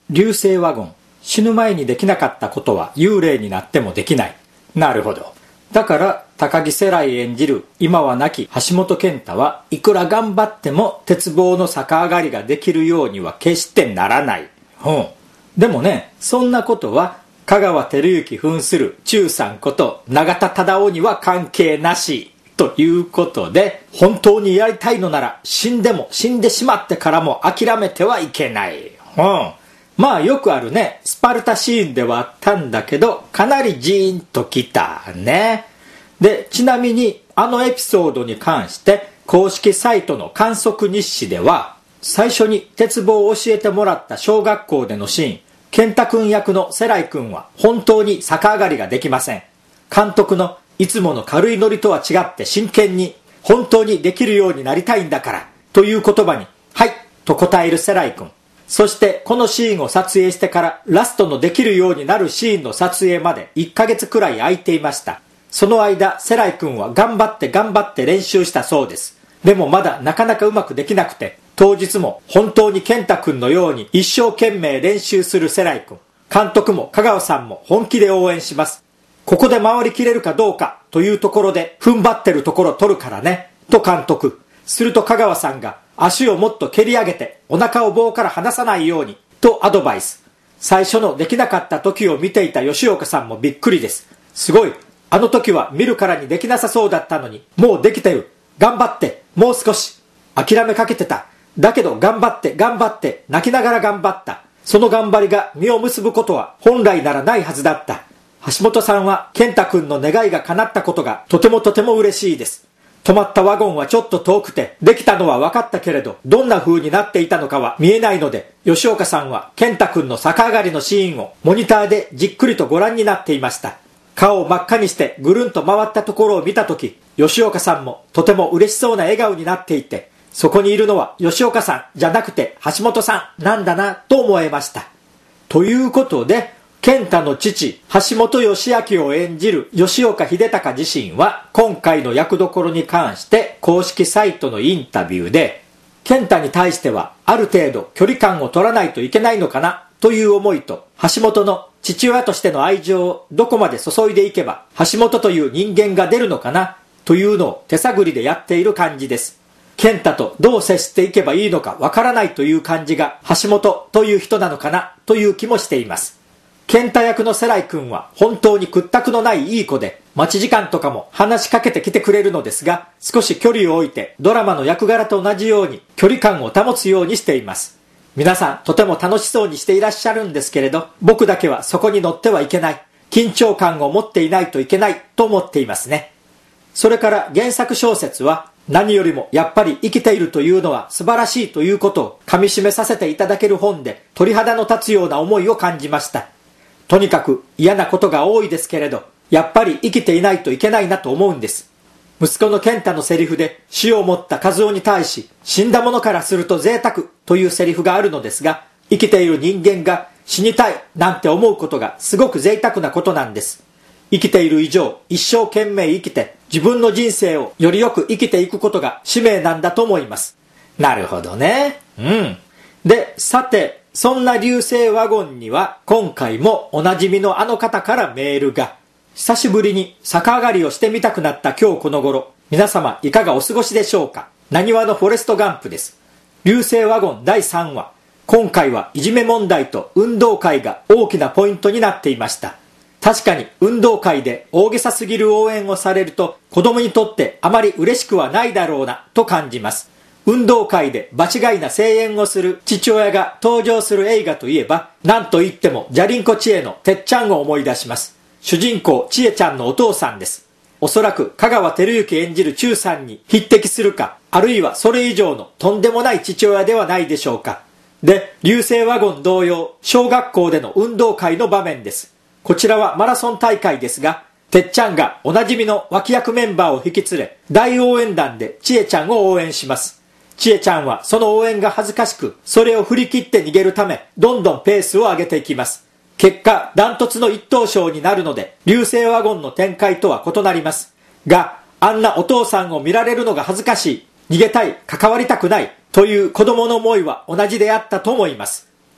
流星ワゴン。死ぬ前にできなかったことは幽霊になってもできない。なるほど。だから高木世来演じる今は亡き橋本健太はいくら頑張っても鉄棒の逆上がりができるようには決してならない。でもね、そんなことは香川照之扮する中さんこと永田忠夫には関係なし。ということで、本当にやりたいのなら死んでも死んでしまってからも諦めてはいけない。まあよくあるね、スパルタシーンではあったんだけど、かなりジーンときたね。で、ちなみにあのエピソードに関して公式サイトの観測日誌では、最初に鉄棒を教えてもらった小学校でのシーン、健太くん役の世来くんは本当に逆上がりができません。監督のいつもの軽いノリとは違って真剣に本当にできるようになりたいんだからという言葉にはいと答える世来くん。そしてこのシーンを撮影してからラストのできるようになるシーンの撮影まで1ヶ月くらい空いていました。その間世来くんは頑張って練習したそうです。でもまだなかなかうまくできなくて、当日も本当に健太くんのように一生懸命練習する世来くん。監督も香川さんも本気で応援します。ここで回りきれるかどうかというところで踏ん張ってるところ取るからね、と監督。すると香川さんが足をもっと蹴り上げてお腹を棒から離さないようにとアドバイス。最初のできなかった時を見ていた吉岡さんもびっくりです。すごい。あの時は見るからにできなさそうだったのに、もうできてる。頑張って、もう少し。諦めかけてた。だけど頑張って泣きながら頑張った。その頑張りが実を結ぶことは本来ならないはずだった。橋本さんは健太くんの願いが叶ったことがとても嬉しいです。止まったワゴンはちょっと遠くてできたのは分かったけれど、どんな風になっていたのかは見えないので、吉岡さんは健太くんの逆上がりのシーンをモニターでじっくりとご覧になっていました。顔を真っ赤にしてぐるんと回ったところを見たとき、吉岡さんもとても嬉しそうな笑顔になっていて、そこにいるのは吉岡さんじゃなくて橋本さんなんだなと思えました。ということで、健太の父、橋本義明を演じる吉岡秀隆自身は、今回の役どころに関して公式サイトのインタビューで、健太に対してはある程度距離感を取らないといけないのかなという思いと、橋本の父親としての愛情をどこまで注いでいけば、橋本という人間が出るのかなというのを手探りでやっている感じです。健太とどう接していけばいいのかわからないという感じが橋本という人なのかなという気もしています。健太役の世来くんは本当に屈託のないいい子で、待ち時間とかも話しかけてきてくれるのですが、少し距離を置いてドラマの役柄と同じように距離感を保つようにしています。皆さんとても楽しそうにしていらっしゃるんですけれど、僕だけはそこに乗ってはいけない、緊張感を持っていないといけないと思っていますね。それから原作小説は、何よりもやっぱり生きているというのは素晴らしいということを噛み締めさせていただける本で、鳥肌の立つような思いを感じました。とにかく嫌なことが多いですけれど、やっぱり生きていないといけないなと思うんです。息子の健太のセリフで死を持った和夫に対し、死んだ者からすると贅沢というセリフがあるのですが、生きている人間が死にたいなんて思うことがすごく贅沢なことなんです。生きている以上、一生懸命生きて自分の人生をよりよく生きていくことが使命なんだと思います。なるほどね。で、さて、そんな流星ワゴンには今回もおなじみのあの方からメールが。久しぶりに逆上がりをしてみたくなった今日この頃、皆様いかがお過ごしでしょうか。なにわのフォレストガンプです。流星ワゴン第3話。今回はいじめ問題と運動会が大きなポイントになっていました。確かに運動会で大げさすぎる応援をされると子供にとってあまり嬉しくはないだろうなと感じます。運動会で場違いな声援をする父親が登場する映画といえば、なんといってもジャリンコ知恵のてっちゃんを思い出します。主人公知恵ちゃんのお父さんです。おそらく香川照之演じる中さんに匹敵するか、あるいはそれ以上のとんでもない父親ではないでしょうか。で、流星ワゴン同様、小学校での運動会の場面です。こちらはマラソン大会ですが、てっちゃんがおなじみの脇役メンバーを引き連れ、大応援団でちえちゃんを応援します。ちえちゃんはその応援が恥ずかしく、それを振り切って逃げるため、どんどんペースを上げていきます。結果、ダントツの一等賞になるので、流星ワゴンの展開とは異なります。が、あんなお父さんを見られるのが恥ずかしい、逃げたい、関わりたくない、という子供の思いは同じであったと思います。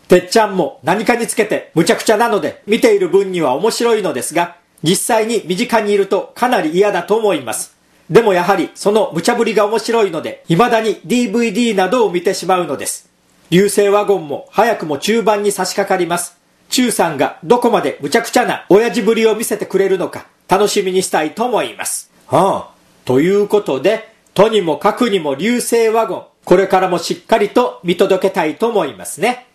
てっちゃんも何かにつけて無茶苦茶なので見ている分には面白いのですが、実際に身近にいるとかなり嫌だと思います。でもやはりその無茶ぶりが面白いので、未だに DVD などを見てしまうのです。流星ワゴンも早くも中盤に差し掛かります。中さんがどこまで無茶苦茶な親父ぶりを見せてくれるのか楽しみにしたいと思います。ということで、とにもかくにも流星ワゴン、これからもしっかりと見届けたいと思いますね。